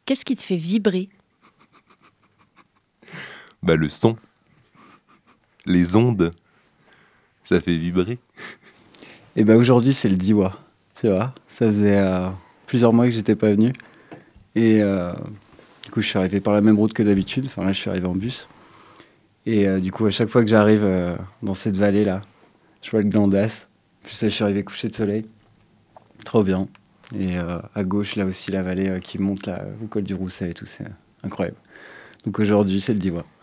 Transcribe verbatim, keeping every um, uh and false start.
Qu'est-ce qui te fait vibrer? Bah le son. Les ondes. Ça fait vibrer. Et bah aujourd'hui, c'est le Diois. Tu vois, ça faisait euh, plusieurs mois que j'étais pas venu. Et euh, du coup, je suis arrivé par la même route que d'habitude. Enfin là, je suis arrivé en bus. Et euh, du coup, à chaque fois que j'arrive euh, dans cette vallée-là, je vois le Glandas. Puis là, je suis arrivé coucher de soleil. Trop bien. Et euh, à gauche, là aussi, la vallée euh, qui monte là, au col du Rousset et tout, c'est incroyable. Donc aujourd'hui, c'est le Diois.